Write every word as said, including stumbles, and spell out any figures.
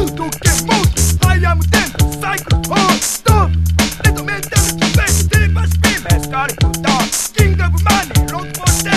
ードゲームモードアイアムテンサイクルホーストーンレッドメンタルキーベーステレパシピンメスカリフトキングオブマニーロックポンテ